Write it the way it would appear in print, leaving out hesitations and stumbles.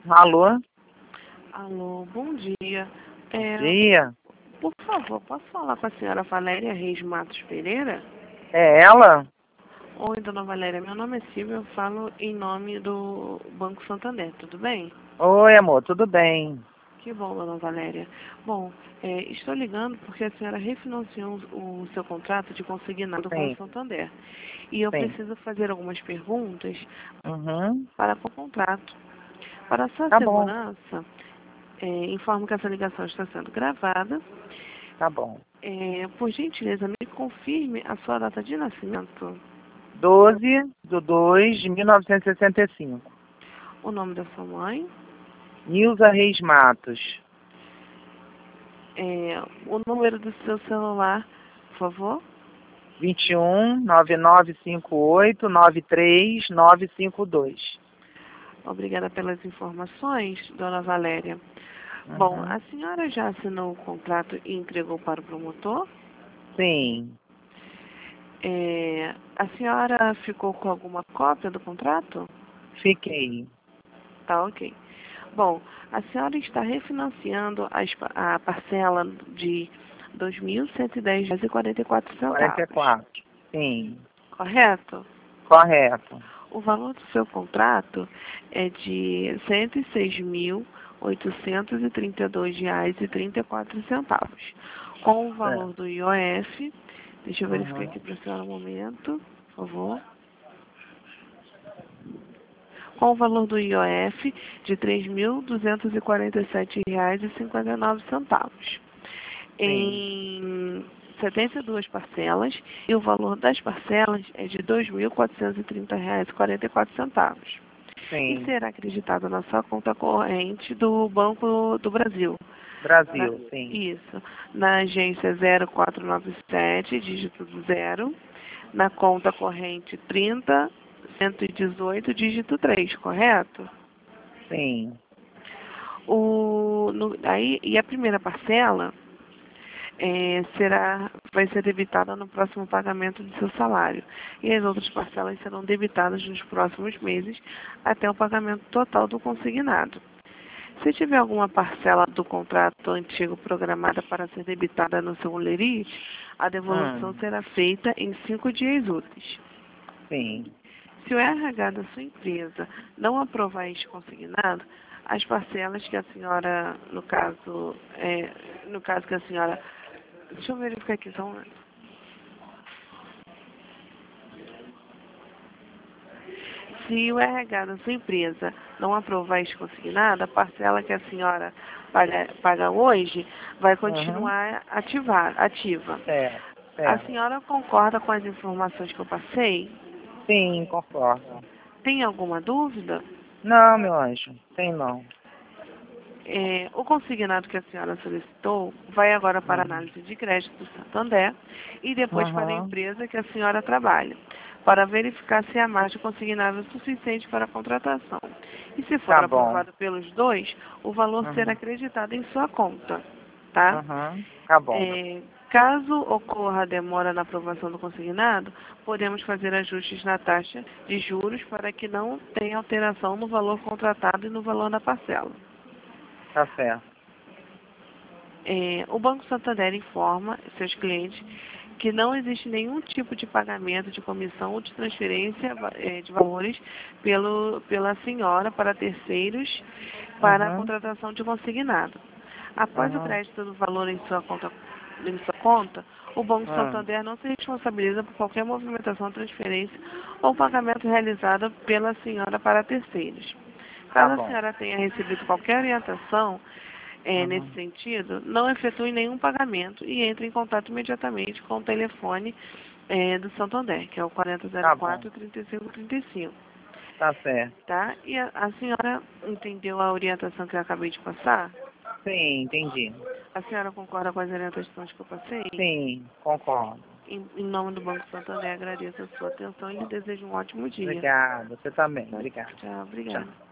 Alô? Alô, bom dia. Bom dia. Por favor, posso falar com a senhora Valéria Reis Matos Pereira? É ela? Oi, dona Valéria, meu nome é Silvia, eu falo em nome do Banco Santander, tudo bem? Oi, amor, tudo bem? Que bom, dona Valéria. Bom, estou ligando porque a senhora refinanciou o seu contrato de consignado com o Sim, Santander. E eu sim. preciso fazer algumas perguntas Uhum. para o contrato. Para a sua Tá bom, segurança, informo que essa ligação está sendo gravada. tá bom. Por gentileza, me confirme a sua data de nascimento, 12/2/1965. o nome da sua mãe, Nilza Reis Matos. o número do seu celular, por favor. 21 9958 93952. Obrigada pelas informações, dona Valéria. Bom, Uhum. a senhora já assinou o contrato e entregou para o promotor? Sim, A senhora ficou com alguma cópia do contrato? fiquei. Tá, ok. Bom, a senhora está refinanciando a parcela de R$ 2.110,44, 44. Sim, correto? correto. O valor do seu contrato é de R$ 106.832,34. Com o É. valor do IOF, deixa eu verificar Uhum. aqui para a senhora um momento, por favor. Com o valor do IOF de R$ 3.247,59 Sim, em 72 parcelas, e o valor das parcelas é de R$ 2.430,44. E sim. será acreditado na sua conta corrente do Banco do Brasil. Brasil, sim. Isso, na agência 0497, dígito 0, na conta corrente 30.118, dígito 3, correto? Sim. E a primeira parcela vai ser debitada no próximo pagamento do seu salário. E as outras parcelas serão debitadas nos próximos meses até o pagamento total do consignado. Se tiver alguma parcela do contrato antigo programada para ser debitada no seu holerite, a devolução será feita em 5 dias úteis. Sim. Se o RH da sua empresa não aprovar este consignado, as parcelas que a senhora, no caso que a senhora, deixa eu verificar aqui só um momento. Se o RH da sua empresa não aprovar este consignado, a parcela que a senhora paga hoje vai Uhum. continuar ativa. Certo, A certo. senhora concorda com as informações que eu passei? Sim, concordo. Tem alguma dúvida? Não, meu anjo, tem não. O consignado que a senhora solicitou vai agora para a Uhum. análise de crédito do Santander e depois para a Uhum. empresa que a senhora trabalha, para verificar se a margem consignada é suficiente para a contratação. E se for Tá bom. aprovado pelos dois, o valor será Uhum. acreditado em sua conta, tá? Uhum. Tá bom. Caso ocorra a demora na aprovação do consignado, podemos fazer ajustes na taxa de juros para que não tenha alteração no valor contratado e no valor da parcela. Tá certo. O Banco Santander informa seus clientes que não existe nenhum tipo de pagamento de comissão ou de transferência de valores pela senhora para terceiros para a Uhum. contratação de consignado. Após o Uhum. crédito do valor em sua conta, o Banco Uhum. Santander não se responsabiliza por qualquer movimentação, transferência ou pagamento realizado pela senhora para terceiros. Tá Caso a bom. senhora tenha recebido qualquer orientação nesse Uhum. sentido, não efetue nenhum pagamento e entre em contato imediatamente com o telefone do Santander, que é o Tá bom. 4004-3535, Tá certo. tá? E a senhora entendeu a orientação que eu acabei de passar? Sim, entendi. A senhora concorda com as orientações que eu passei? Sim, concordo. Em nome do Banco Santander, agradeço a sua atenção e lhe desejo um ótimo dia. Obrigado. Você também. Tchau, Obrigado. tchau, Tchau. obrigada.